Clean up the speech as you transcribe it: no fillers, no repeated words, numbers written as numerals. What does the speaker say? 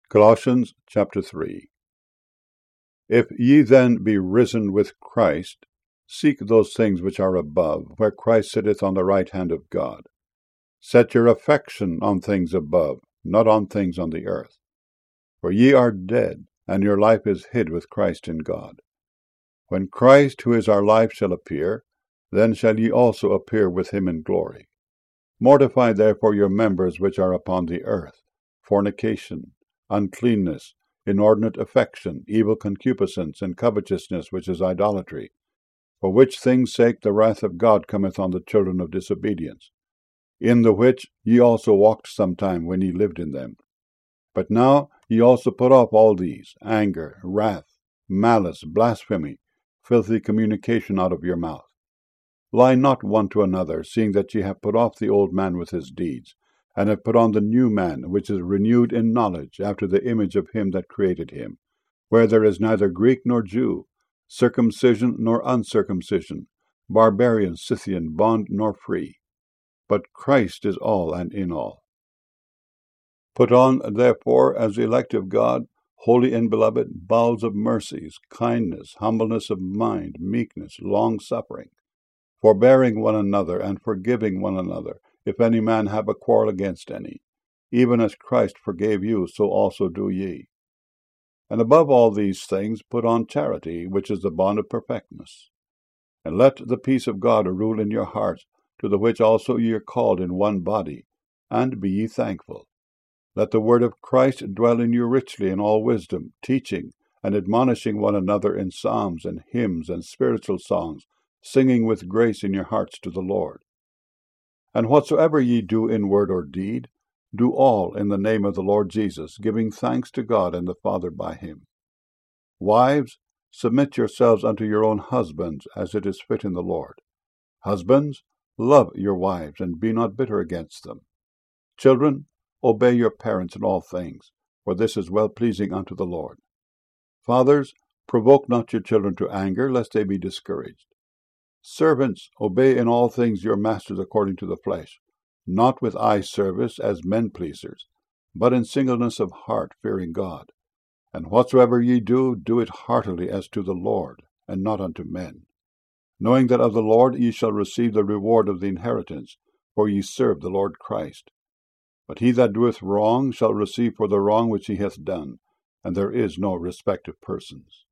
Colossians chapter 3. If ye then be risen with Christ, seek those things which are above, where Christ sitteth on the right hand of God. Set your affection on things above, not on things on the earth. For ye are dead, and your life is hid with Christ in God. When Christ, who is our life, shall appear, then shall ye also appear with him in glory. Mortify therefore your members which are upon the earth, fornication, uncleanness, inordinate affection, evil concupiscence, and covetousness, which is idolatry. For which things' sake the wrath of God cometh on the children of disobedience, in the which ye also walked sometime when ye lived in them. But now ye also put off all these, anger, wrath, malice, blasphemy, filthy communication out of your mouth. Lie not one to another, seeing that ye have put off the old man with his deeds, and have put on the new man, which is renewed in knowledge, after the image of him that created him, where there is neither Greek nor Jew, circumcision nor uncircumcision, barbarian, Scythian, bond nor free, but Christ is all and in all. Put on, therefore, as the elect of God, holy and beloved, bowels of mercies, kindness, humbleness of mind, meekness, long-suffering, forbearing one another, and forgiving one another, if any man have a quarrel against any. Even as Christ forgave you, so also do ye. And above all these things put on charity, which is the bond of perfectness. And let the peace of God rule in your hearts, to the which also ye are called in one body, and be ye thankful. Let the word of Christ dwell in you richly in all wisdom, teaching and admonishing one another in psalms and hymns and spiritual songs, singing with grace in your hearts to the Lord. And whatsoever ye do in word or deed, do all in the name of the Lord Jesus, giving thanks to God and the Father by him. Wives, submit yourselves unto your own husbands, as it is fit in the Lord. Husbands, love your wives, and be not bitter against them. Children, obey your parents in all things, for this is well-pleasing unto the Lord. Fathers, provoke not your children to anger, lest they be discouraged. Servants, obey in all things your masters according to the flesh, not with eye service as men-pleasers, but in singleness of heart, fearing God. And whatsoever ye do, do it heartily as to the Lord, and not unto men, knowing that of the Lord ye shall receive the reward of the inheritance, for ye serve the Lord Christ. But he that doeth wrong shall receive for the wrong which he hath done, and there is no respect of persons.